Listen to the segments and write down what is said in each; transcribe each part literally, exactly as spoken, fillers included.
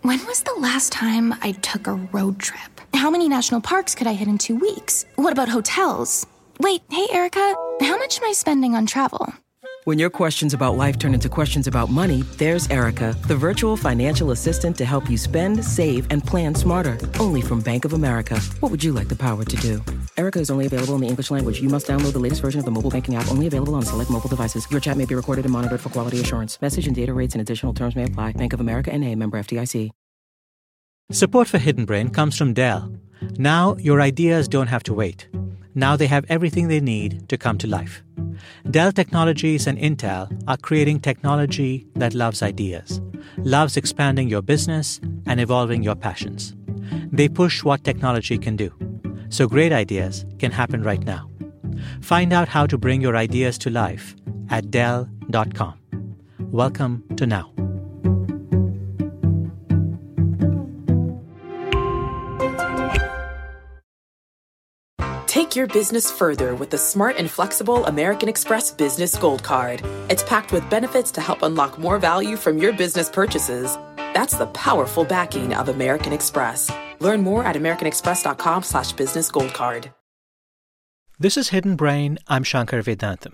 When was the last time I took a road trip? How many national parks could I hit in two weeks? What about hotels? Wait, hey, Erica, how much am I spending on travel? When your questions about life turn into questions about money, there's Erica, the virtual financial assistant to help you spend, save, and plan smarter. Only from Bank of America. What would you like the power to do? Erica is only available in the English language. You must download the latest version of the mobile banking app, only available on select mobile devices. Your chat may be recorded and monitored for quality assurance. Message and data rates and additional terms may apply. Bank of America N A, member F D I C. Support for Hidden Brain comes from Dell. Now your ideas don't have to wait. Now they have everything they need to come to life. Dell Technologies and Intel are creating technology that loves ideas, loves expanding your business and evolving your passions. They push what technology can do, so great ideas can happen right now. Find out how to bring your ideas to life at Dell dot com. Welcome to Now. Take your business further with the smart and flexible American Express Business Gold Card. It's packed with benefits to help unlock more value from your business purchases. That's the powerful backing of American Express. Learn more at americanexpress.com slash business gold card. This is Hidden Brain. I'm Shankar Vedantam.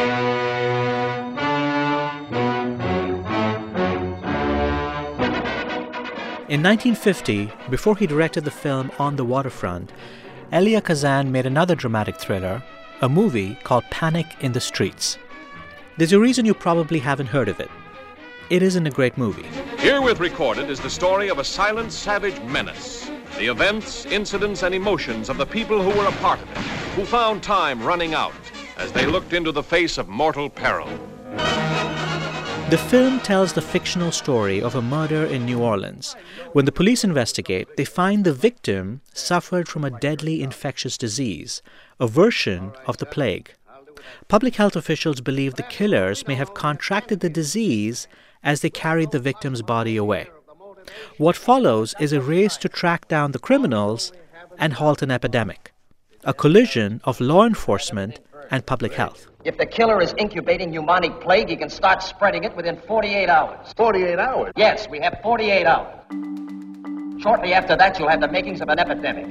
In nineteen fifty, before he directed the film On the Waterfront, Elia Kazan made another dramatic thriller, a movie called Panic in the Streets. There's a reason you probably haven't heard of it. It isn't a great movie. Herewith recorded is the story of a silent, savage menace. The events, incidents, and emotions of the people who were a part of it, who found time running out as they looked into the face of mortal peril. The film tells the fictional story of a murder in New Orleans. When the police investigate, they find the victim suffered from a deadly infectious disease, a version of the plague. Public health officials believe the killers may have contracted the disease as they carried the victim's body away. What follows is a race to track down the criminals and halt an epidemic, a collision of law enforcement and public health. If the killer is incubating pneumonic plague, he can start spreading it within forty-eight hours. forty-eight hours? Yes, we have forty-eight hours. Shortly after that, you'll have the makings of an epidemic.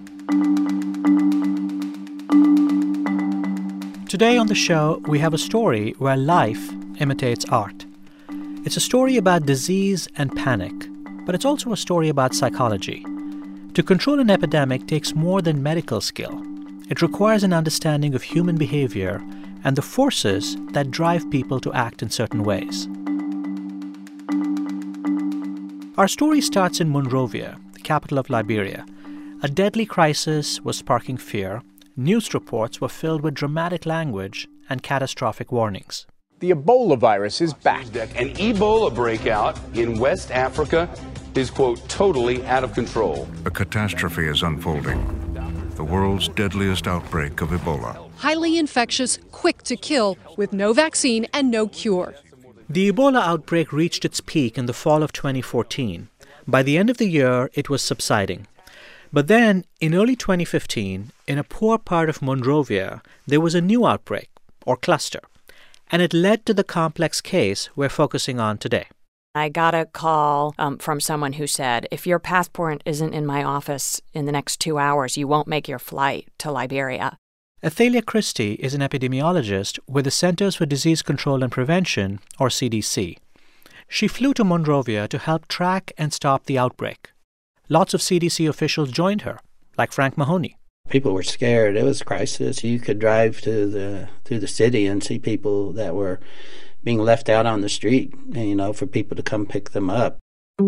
Today on the show, we have a story where life imitates art. It's a story about disease and panic, but it's also a story about psychology. To control an epidemic takes more than medical skill. It requires an understanding of human behavior and the forces that drive people to act in certain ways. Our story starts in Monrovia, the capital of Liberia. A deadly crisis was sparking fear. News reports were filled with dramatic language and catastrophic warnings. The Ebola virus is back. An Ebola breakout in West Africa is, quote, totally out of control. A catastrophe is unfolding. The world's deadliest outbreak of Ebola. Highly infectious, quick to kill, with no vaccine and no cure. The Ebola outbreak reached its peak in the fall of twenty fourteen. By the end of the year, it was subsiding. But then, in early twenty fifteen, in a poor part of Monrovia, there was a new outbreak, or cluster. And it led to the complex case we're focusing on today. I got a call um, from someone who said, if your passport isn't in my office in the next two hours, you won't make your flight to Liberia. Athalia Christie is an epidemiologist with the Centers for Disease Control and Prevention, or C D C. She flew to Monrovia to help track and stop the outbreak. Lots of C D C officials joined her, like Frank Mahoney. People were scared. It was a crisis. You could drive to the through the city and see people that were being left out on the street, you know, for people to come pick them up.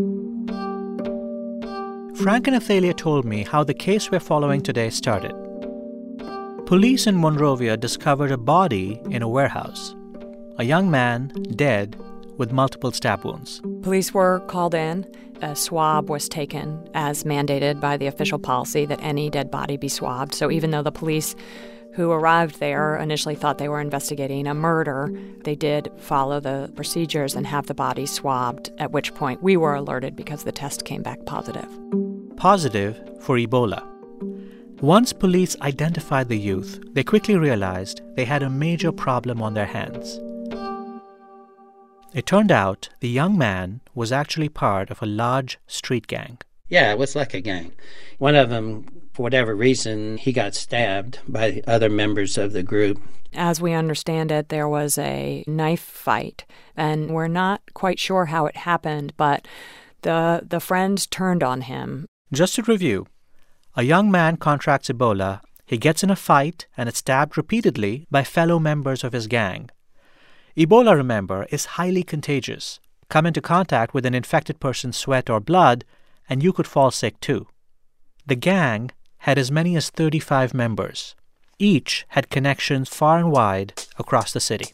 Frank and Athalia told me how the case we're following today started. Police in Monrovia discovered a body in a warehouse. A young man, dead, with multiple stab wounds. Police were called in. A swab was taken as mandated by the official policy that any dead body be swabbed. So even though the police who arrived there initially thought they were investigating a murder, they did follow the procedures and have the body swabbed, at which point we were alerted because the test came back positive. Positive for Ebola. Once police identified the youth, they quickly realized they had a major problem on their hands. It turned out the young man was actually part of a large street gang. Yeah, it was like a gang. One of them, for whatever reason, he got stabbed by other members of the group. As we understand it, there was a knife fight, and we're not quite sure how it happened, but the the friends turned on him. Just to review, a young man contracts Ebola, he gets in a fight, and is stabbed repeatedly by fellow members of his gang. Ebola, remember, is highly contagious. Come into contact with an infected person's sweat or blood, and you could fall sick too. The gang had as many as thirty-five members. Each had connections far and wide across the city.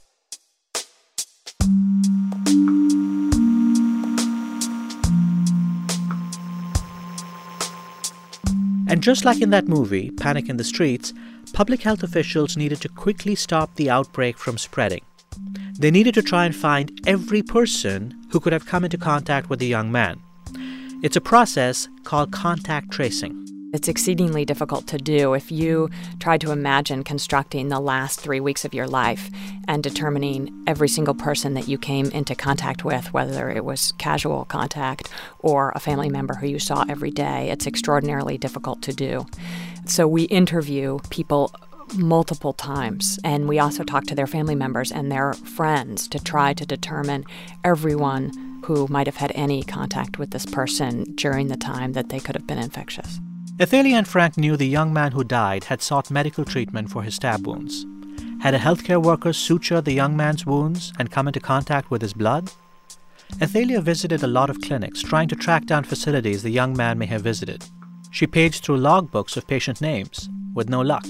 And just like in that movie, Panic in the Streets, public health officials needed to quickly stop the outbreak from spreading. They needed to try and find every person who could have come into contact with the young man. It's a process called contact tracing. It's exceedingly difficult to do. If you try to imagine constructing the last three weeks of your life and determining every single person that you came into contact with, whether it was casual contact or a family member who you saw every day, it's extraordinarily difficult to do. So we interview people multiple times, and we also talk to their family members and their friends to try to determine everyone who might have had any contact with this person during the time that they could have been infectious. Athalia and Frank knew the young man who died had sought medical treatment for his stab wounds. Had a healthcare worker sutured the young man's wounds and come into contact with his blood? Athalia visited a lot of clinics, trying to track down facilities the young man may have visited. She paged through logbooks of patient names, with no luck.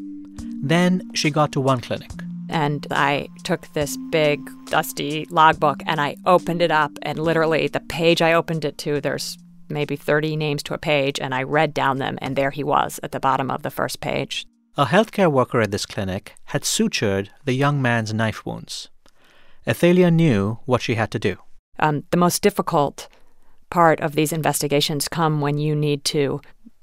Then she got to one clinic. And I took this big, dusty logbook, and I opened it up, and literally the page I opened it to, there's maybe thirty names to a page, and I read down them, and there he was at the bottom of the first page. A healthcare worker at this clinic had sutured the young man's knife wounds. Athalia knew what she had to do. Um, the most difficult part of these investigations come when you need to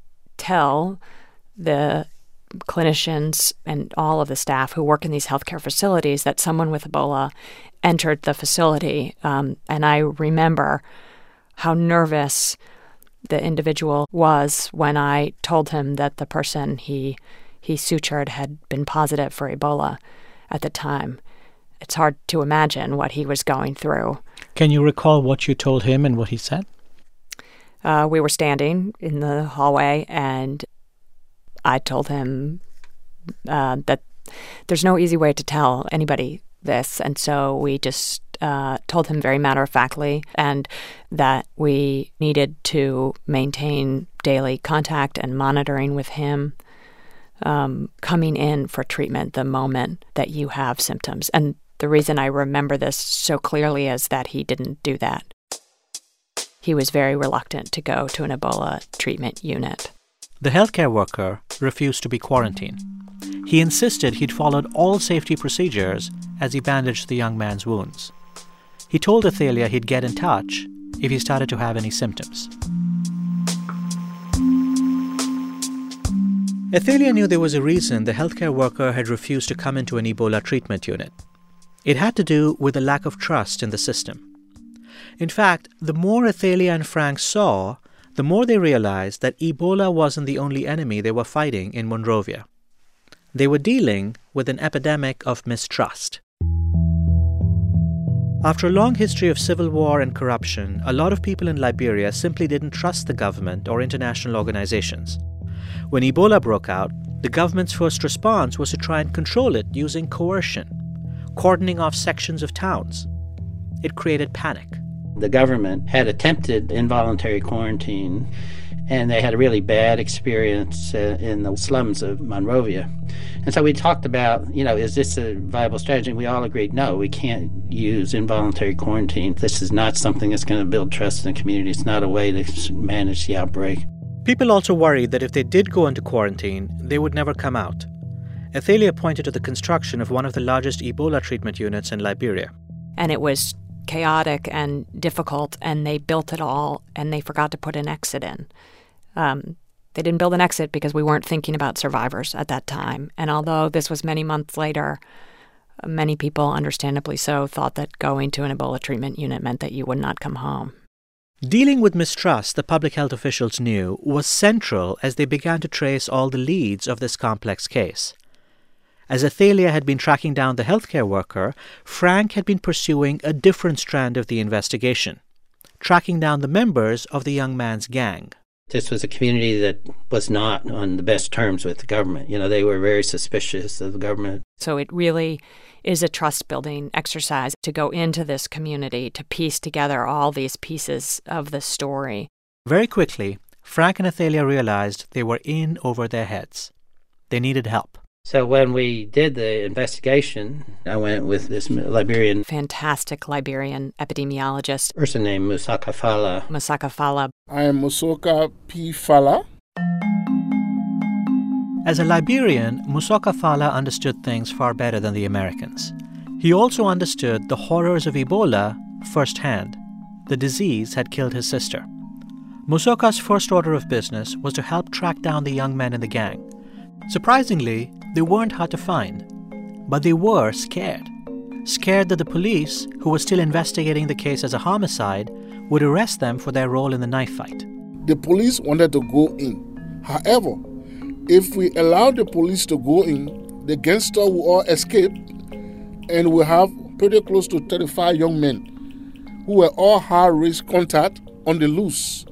tell the clinicians and all of the staff who work in these healthcare facilities that someone with Ebola entered the facility. Um, and I remember how nervous the individual was when I told him that the person he he sutured had been positive for Ebola at the time. It's hard to imagine what he was going through. Can you recall what you told him and what he said? Uh, we were standing in the hallway, and I told him uh, that there's no easy way to tell anybody this, and so we just uh, told him very matter-of-factly, and that we needed to maintain daily contact and monitoring with him um, coming in for treatment the moment that you have symptoms. And the reason I remember this so clearly is that he didn't do that. He was very reluctant to go to an Ebola treatment unit. The healthcare worker refused to be quarantined. He insisted he'd followed all safety procedures as he bandaged the young man's wounds. He told Athalia he'd get in touch if he started to have any symptoms. Athalia knew there was a reason the healthcare worker had refused to come into an Ebola treatment unit. It had to do with a lack of trust in the system. In fact, the more Athalia and Frank saw, the more they realized that Ebola wasn't the only enemy they were fighting in Monrovia. They were dealing with an epidemic of mistrust. After a long history of civil war and corruption, a lot of people in Liberia simply didn't trust the government or international organizations. When Ebola broke out, the government's first response was to try and control it using coercion, cordoning off sections of towns. It created panic. The government had attempted involuntary quarantine, and they had a really bad experience uh, in the slums of Monrovia. And so we talked about, you know, is this a viable strategy? And we all agreed, no, we can't use involuntary quarantine. This is not something that's going to build trust in the community. It's not a way to manage the outbreak. People also worried that if they did go into quarantine, they would never come out. Athalia pointed to the construction of one of the largest Ebola treatment units in Liberia. And it was chaotic and difficult, and they built it all, and they forgot to put an exit in. Um, they didn't build an exit because we weren't thinking about survivors at that time. And although this was many months later, Many people, understandably so, thought that going to an Ebola treatment unit meant that you would not come home. Dealing with mistrust, the public health officials knew, was central as they began to trace all the leads of this complex case. As Athalia had been tracking down the healthcare worker, Frank had been pursuing a different strand of the investigation, tracking down the members of the young man's gang. This was a community that was not on the best terms with the government. You know, they were very suspicious of the government. So it really is a trust-building exercise to go into this community to piece together all these pieces of the story. Very quickly, Frank and Athalia realized they were in over their heads. They needed help. So when we did the investigation, I went with this Liberian... Fantastic Liberian epidemiologist. Person named Musaka Fala. Musaka Fala. I am Musaka P. Fala. As a Liberian, Musaka Fala understood things far better than the Americans. He also understood the horrors of Ebola firsthand. The disease had killed his sister. Musaka's first order of business was to help track down the young men in the gang. Surprisingly, they weren't hard to find, but they were scared. Scared that the police, who were still investigating the case as a homicide, would arrest them for their role in the knife fight. The police wanted to go in. However, if we allow the police to go in, the gangsters will all escape, and we have pretty close to thirty-five young men who were all high-risk contact on the loose.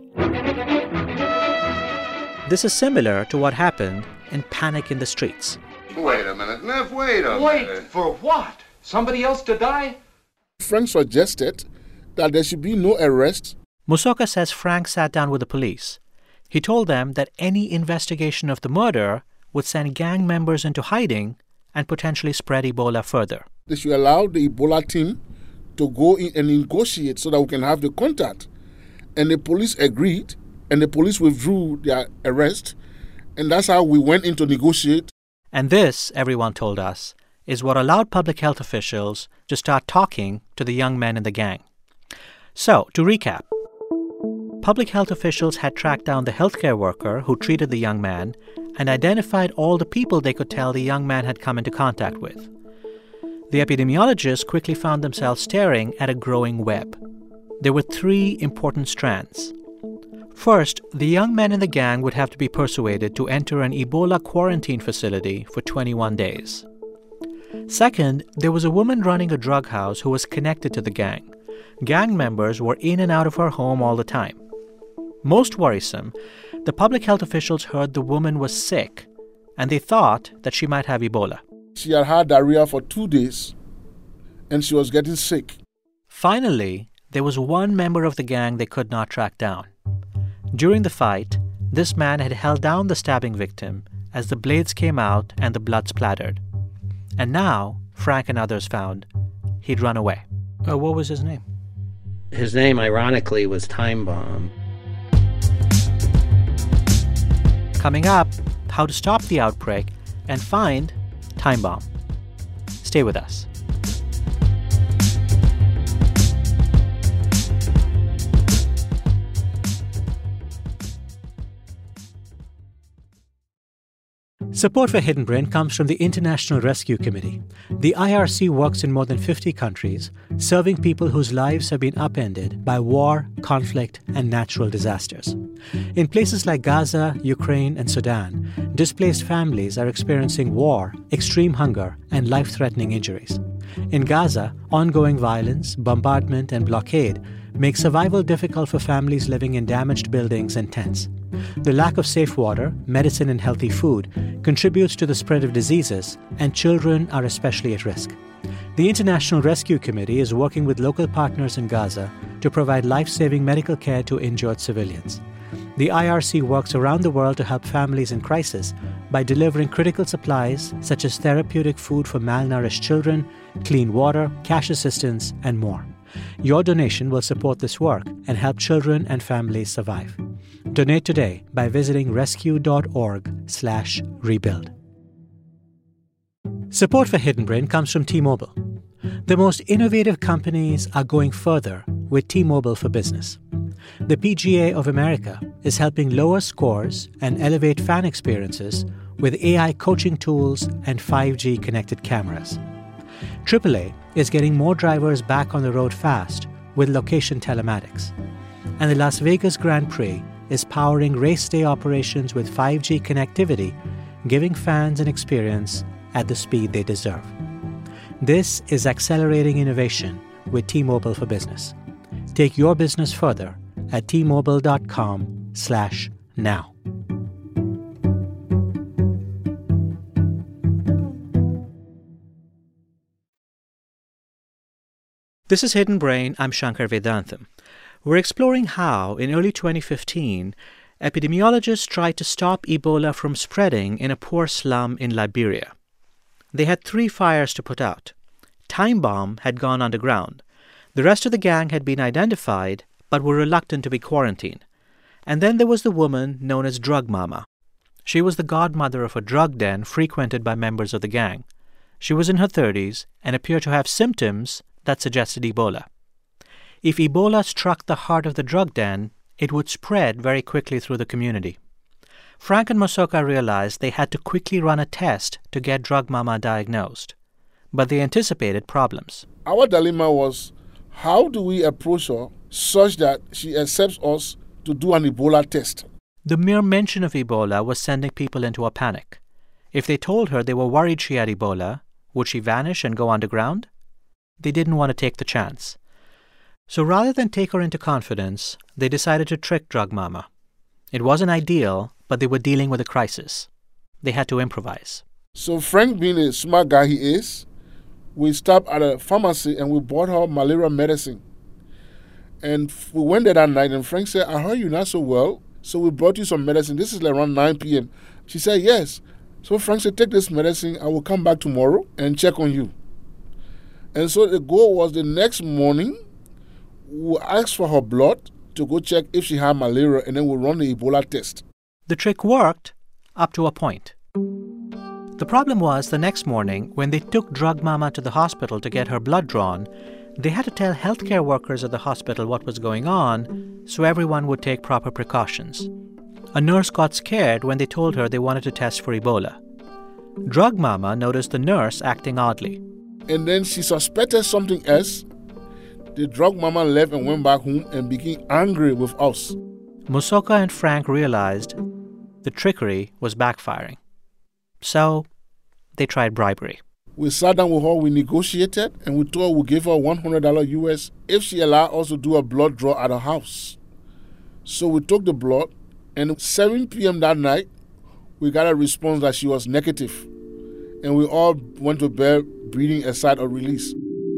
This is similar to what happened in Panic in the Streets. Wait a minute, Neff, wait a wait, minute. Wait, for what? Somebody else to die? Frank suggested that there should be no arrest. Musaka says Frank sat down with the police. He told them that any investigation of the murder would send gang members into hiding and potentially spread Ebola further. They should allow the Ebola team to go in and negotiate so that we can have the contact. And the police agreed, and the police withdrew their arrest. And that's how we went in to negotiate. And this, everyone told us, is what allowed public health officials to start talking to the young men in the gang. So, to recap, public health officials had tracked down the healthcare worker who treated the young man and identified all the people they could tell the young man had come into contact with. The epidemiologists quickly found themselves staring at a growing web. There were three important strands. First, the young men in the gang would have to be persuaded to enter an Ebola quarantine facility for twenty-one days. Second, there was a woman running a drug house who was connected to the gang. Gang members were in and out of her home all the time. Most worrisome, the public health officials heard the woman was sick, and they thought that she might have Ebola. She had had diarrhea for two days, and she was getting sick. Finally, there was one member of the gang they could not track down. During the fight, this man had held down the stabbing victim as the blades came out and the blood splattered. And now, Frank and others found he'd run away. Uh, what was his name? His name, ironically, was Time Bomb. Coming up, how to stop the outbreak and find Time Bomb. Stay with us. Support for Hidden Brain comes from the International Rescue Committee. The I R C works in more than fifty countries, serving people whose lives have been upended by war, conflict, and natural disasters. In places like Gaza, Ukraine, and Sudan, displaced families are experiencing war, extreme hunger, and life-threatening injuries. In Gaza, ongoing violence, bombardment, and blockade make survival difficult for families living in damaged buildings and tents. The lack of safe water, medicine, and healthy food contributes to the spread of diseases, and children are especially at risk. The International Rescue Committee is working with local partners in Gaza to provide life-saving medical care to injured civilians. The I R C works around the world to help families in crisis by delivering critical supplies such as therapeutic food for malnourished children, clean water, cash assistance, and more. Your donation will support this work and help children and families survive. Donate today by visiting rescue.org slash rebuild. Support for Hidden Brain comes from T-Mobile. The most innovative companies are going further with T-Mobile for Business. The P G A of America is helping lower scores and elevate fan experiences with A I coaching tools and five G connected cameras. triple A is getting more drivers back on the road fast with location telematics. And the Las Vegas Grand Prix is powering race day operations with five G connectivity, giving fans an experience at the speed they deserve. This is accelerating innovation with T-Mobile for Business. Take your business further at T-Mobile.com slash now. This is Hidden Brain. I'm Shankar Vedantam. We're exploring how, in early twenty fifteen, epidemiologists tried to stop Ebola from spreading in a poor slum in Liberia. They had three fires to put out. Time Bomb had gone underground. The rest of the gang had been identified, but were reluctant to be quarantined. And then there was the woman known as Drug Mama. She was the godmother of a drug den frequented by members of the gang. She was in her thirties and appeared to have symptoms that suggested Ebola. If Ebola struck the heart of the drug den, it would spread very quickly through the community. Frank and Mosoka realized they had to quickly run a test to get Drug Mama diagnosed. But they anticipated problems. Our dilemma was, how do we approach her such that she accepts us to do an Ebola test? The mere mention of Ebola was sending people into a panic. If they told her they were worried she had Ebola, would she vanish and go underground? They didn't want to take the chance. So rather than take her into confidence, they decided to trick Drug Mama. It wasn't ideal, but they were dealing with a crisis. They had to improvise. So Frank, being a smart guy he is, we stopped at a pharmacy and we bought her malaria medicine. And we went there that night and Frank said, I heard you're not so well, so we brought you some medicine. This is like around nine p.m. She said, yes. So Frank said, take this medicine. I will come back tomorrow and check on you. And so the goal was the next morning, we'll ask for her blood to go check if she had malaria, and then we'll run the Ebola test. The trick worked up to a point. The problem was the next morning, when they took Drug Mama to the hospital to get her blood drawn, they had to tell healthcare workers at the hospital what was going on so everyone would take proper precautions. A nurse got scared when they told her they wanted to test for Ebola. Drug Mama noticed the nurse acting oddly. And then she suspected something else. The Drug Mama left and went back home and became angry with us. Mosoka and Frank realized the trickery was backfiring. So they tried bribery. We sat down with her, we negotiated, and we told her we'd give her one hundred dollars U S if she allowed us to do a blood draw at her house. So we took the blood, and at seven p.m. that night, we got a response that she was negative. And we all went to bed breathing a sigh of release.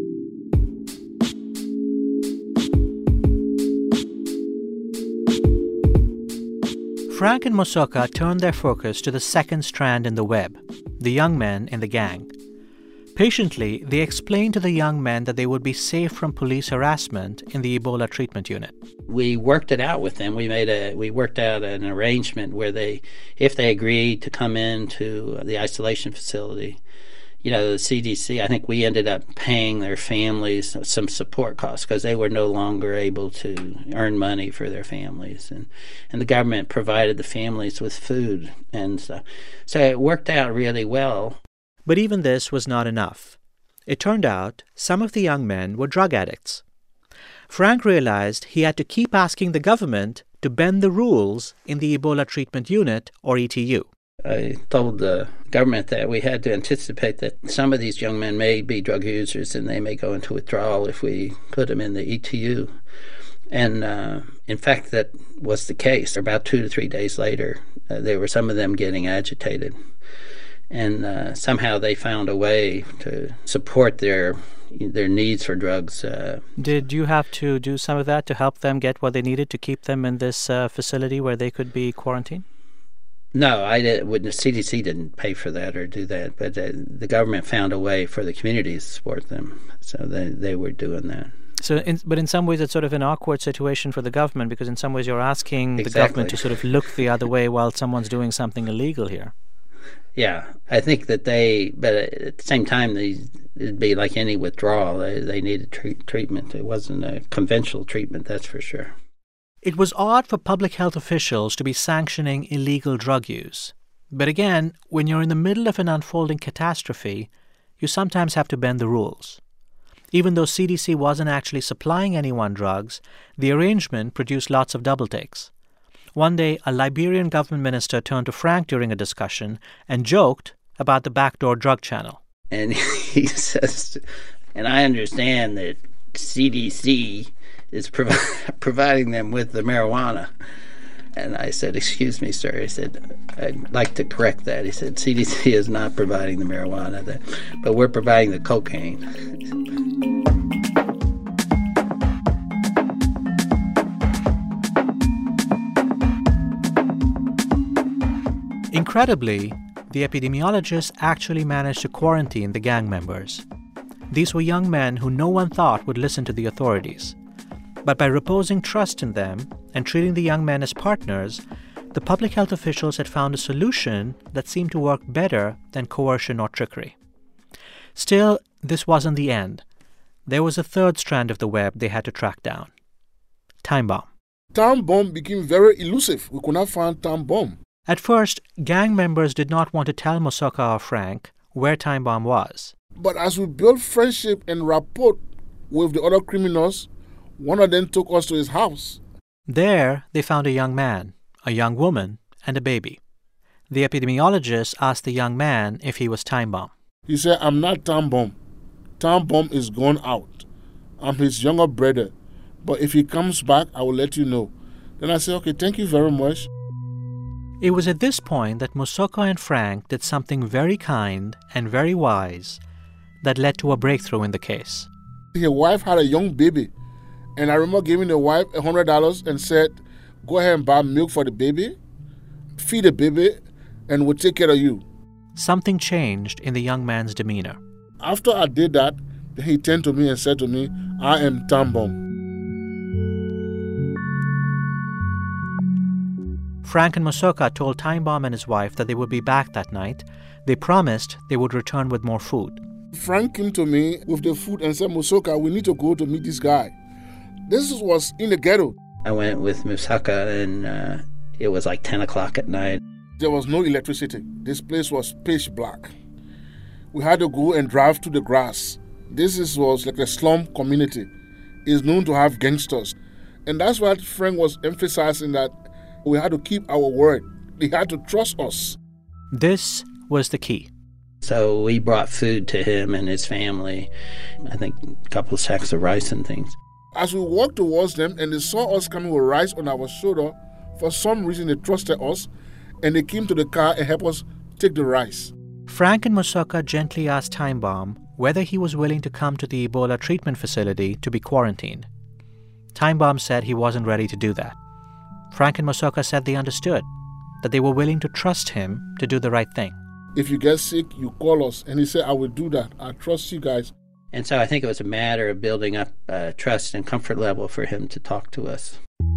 Frank and Mosoka turned their focus to the second strand in the web, the young men in the gang. Patiently, they explained to the young men that they would be safe from police harassment in the Ebola treatment unit. We worked it out with them. We made a we worked out an arrangement where they, if they agreed to come into the isolation facility, you know, the C D C, I think we ended up paying their families some support costs because they were no longer able to earn money for their families. And, and the government provided the families with food and stuff. So it worked out really well. But even this was not enough. It turned out some of the young men were drug addicts. Frank realized he had to keep asking the government to bend the rules in the Ebola treatment unit, or E T U. I told the government that we had to anticipate that some of these young men may be drug users and they may go into withdrawal if we put them in the E T U. And uh, in fact, that was the case. About two to three days later, uh, there were some of them getting agitated. And uh, somehow they found a way to support their their needs for drugs. Uh, Did you have to do some of that to help them get what they needed to keep them in this uh, facility where they could be quarantined? No, I did. The C D C didn't pay for that or do that, but uh, the government found a way for the community to support them, so they they were doing that. So, in, but in some ways, it's sort of an awkward situation for the government because in some ways you're asking exactly. the government to sort of look the other way while someone's doing something illegal here. Yeah, I think that they, but at the same time, they, it'd be like any withdrawal. They, they needed treat, treatment. It wasn't a conventional treatment, that's for sure. It was odd for public health officials to be sanctioning illegal drug use. But again, when you're in the middle of an unfolding catastrophe, you sometimes have to bend the rules. Even though C D C wasn't actually supplying anyone drugs, the arrangement produced lots of double takes. One day, a Liberian government minister turned to Frank during a discussion and joked about the backdoor drug channel. And he says, and I understand that C D C is provi- providing them with the marijuana. And I said, excuse me, sir. He said, I'd like to correct that. He said, C D C is not providing the marijuana, but we're providing the cocaine. Incredibly, the epidemiologists actually managed to quarantine the gang members. These were young men who no one thought would listen to the authorities. But by reposing trust in them and treating the young men as partners, the public health officials had found a solution that seemed to work better than coercion or trickery. Still, this wasn't the end. There was a third strand of the web they had to track down. Time bomb. Time bomb became very elusive. We could not find time bomb. At first, gang members did not want to tell Mosoka or Frank where Time Bomb was. But as we built friendship and rapport with the other criminals, one of them took us to his house. There, they found a young man, a young woman, and a baby. The epidemiologist asked the young man if he was Time Bomb. He said, I'm not Time Bomb. Time Bomb is gone out. I'm his younger brother. But if he comes back, I will let you know. Then I said, okay, thank you very much. It was at this point that Mosoka and Frank did something very kind and very wise that led to a breakthrough in the case. His wife had a young baby, and I remember giving the wife one hundred dollars and said, go ahead and buy milk for the baby, feed the baby, and we'll take care of you. Something changed in the young man's demeanor. After I did that, he turned to me and said to me, I am Time Bomb. Frank and Mosoka told Time Bomb and his wife that they would be back that night. They promised they would return with more food. Frank came to me with the food and said, Mosoka, we need to go to meet this guy. This was in the ghetto. I went with Mosoka, and uh, it was like ten o'clock at night. There was no electricity. This place was pitch black. We had to go and drive through the grass. This is, was like a slum community. It's known to have gangsters. And that's what Frank was emphasizing, that we had to keep our word. They had to trust us. This was the key. So we brought food to him and his family. I think a couple of sacks of rice and things. As we walked towards them and they saw us coming with rice on our shoulder, for some reason they trusted us and they came to the car and helped us take the rice. Frank and Mosoka gently asked Time Bomb whether he was willing to come to the Ebola treatment facility to be quarantined. Time Bomb said he wasn't ready to do that. Frank and Mosoka said they understood, that they were willing to trust him to do the right thing. If you get sick, you call us. And he said, I will do that. I trust you guys. And so I think it was a matter of building up uh, trust and comfort level for him to talk to us.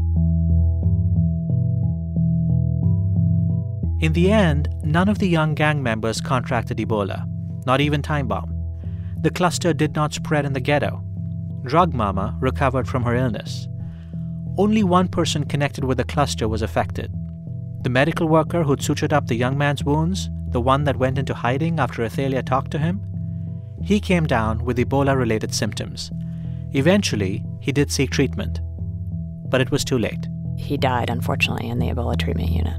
In the end, none of the young gang members contracted Ebola, not even Time Bomb. The cluster did not spread in the ghetto. Drug Mama recovered from her illness. Only one person connected with the cluster was affected. The medical worker who'd sutured up the young man's wounds, the one that went into hiding after Athalia talked to him, he came down with Ebola-related symptoms. Eventually, he did seek treatment, but it was too late. He died, unfortunately, in the Ebola treatment unit.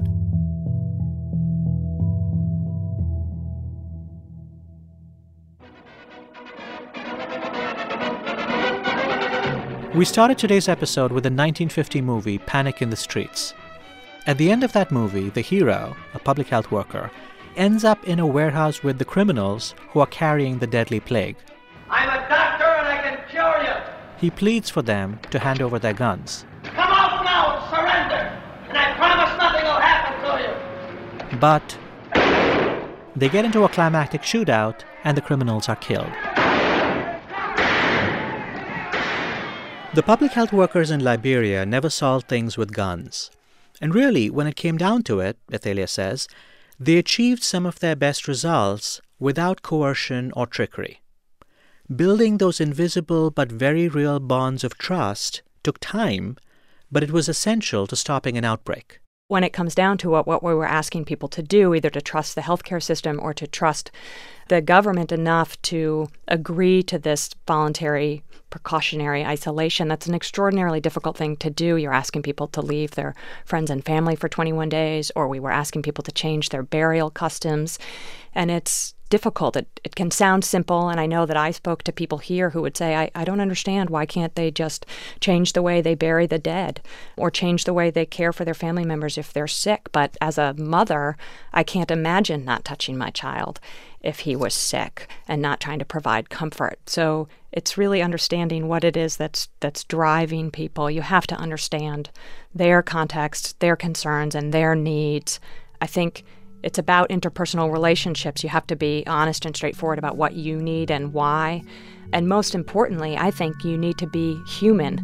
We started today's episode with the nineteen fifty movie Panic in the Streets. At the end of that movie, the hero, a public health worker, ends up in a warehouse with the criminals who are carrying the deadly plague. I'm a doctor and I can cure you. He pleads for them to hand over their guns. Come out now and surrender, and I promise nothing will happen to you. But they get into a climactic shootout and the criminals are killed. The public health workers in Liberia never solved things with guns. And really, when it came down to it, Athalia says, they achieved some of their best results without coercion or trickery. Building those invisible but very real bonds of trust took time, but it was essential to stopping an outbreak. When it comes down to it, what we were asking people to do, either to trust the healthcare system or to trust the government enough to agree to this voluntary precautionary isolation, that's an extraordinarily difficult thing to do. You're asking people to leave their friends and family for twenty-one days, or we were asking people to change their burial customs. And it's difficult. It, it can sound simple, and I know that I spoke to people here who would say, I, I don't understand. Why can't they just change the way they bury the dead or change the way they care for their family members if they're sick? But as a mother, I can't imagine not touching my child if he was sick and not trying to provide comfort. So it's really understanding what it is that's that's driving people. You have to understand their context, their concerns, and their needs. I think it's about interpersonal relationships. You have to be honest and straightforward about what you need and why. And most importantly, I think you need to be human.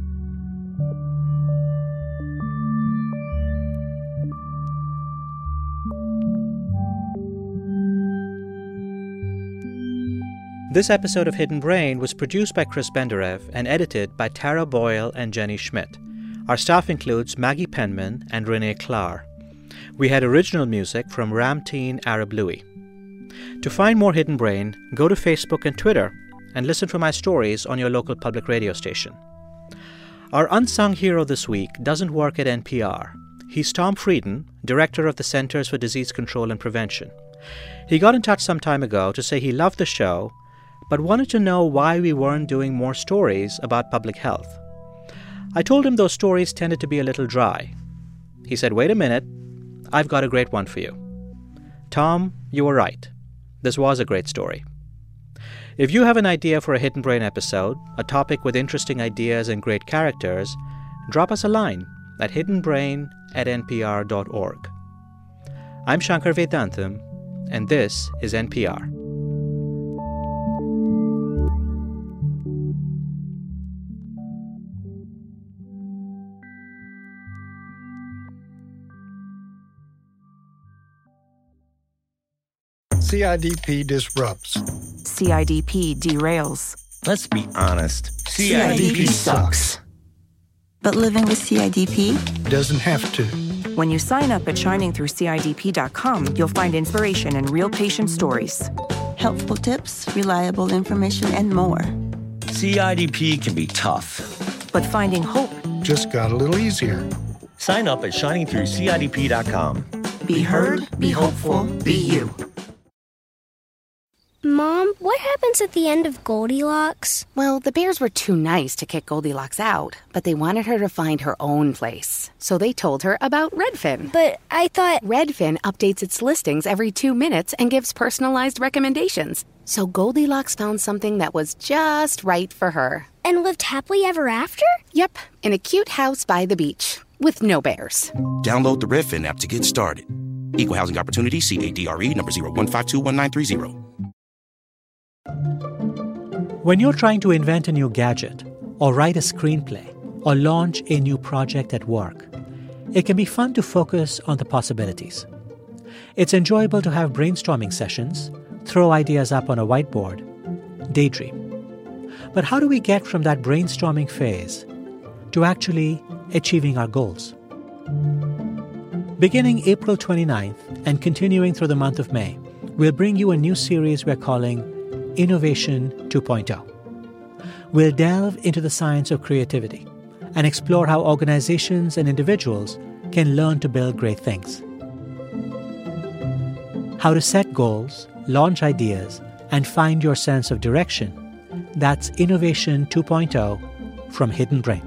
This episode of Hidden Brain was produced by Chris Benderev and edited by Tara Boyle and Jenny Schmidt. Our staff includes Maggie Penman and Renee Klahr. We had original music from Ramteen Arab Louie. To find more Hidden Brain, go to Facebook and Twitter and listen to my stories on your local public radio station. Our unsung hero this week doesn't work at N P R. He's Tom Frieden, director of the Centers for Disease Control and Prevention. He got in touch some time ago to say he loved the show, but wanted to know why we weren't doing more stories about public health. I told him those stories tended to be a little dry. He said, wait a minute, I've got a great one for you. Tom, you were right. This was a great story. If you have an idea for a Hidden Brain episode, a topic with interesting ideas and great characters, drop us a line at hiddenbrain at npr.org. I'm Shankar Vedantam, and this is N P R. C I D P disrupts. C I D P derails. Let's be honest. C I D P sucks. But living with C I D P doesn't have to. When you sign up at shining through C I D P dot com, you'll find inspiration and real patient stories, helpful tips, reliable information, and more. C I D P can be tough, but finding hope just got a little easier. Sign up at shining through C I D P dot com. Be heard, be hopeful, be you. Mom, what happens at the end of Goldilocks? Well, the bears were too nice to kick Goldilocks out, but they wanted her to find her own place. So they told her about Redfin. But I thought... Redfin updates its listings every two minutes and gives personalized recommendations. So Goldilocks found something that was just right for her. And lived happily ever after? Yep, in a cute house by the beach, with no bears. Download the Redfin app to get started. Equal Housing Opportunity, C A D R E, number zero one five two one nine three zero. When you're trying to invent a new gadget, or write a screenplay, or launch a new project at work, it can be fun to focus on the possibilities. It's enjoyable to have brainstorming sessions, throw ideas up on a whiteboard, daydream. But how do we get from that brainstorming phase to actually achieving our goals? Beginning April twenty-ninth and continuing through the month of May, we'll bring you a new series we're calling Innovation two point oh. We'll delve into the science of creativity and explore how organizations and individuals can learn to build great things. How to set goals, launch ideas, and find your sense of direction. That's Innovation two point oh from Hidden Brain.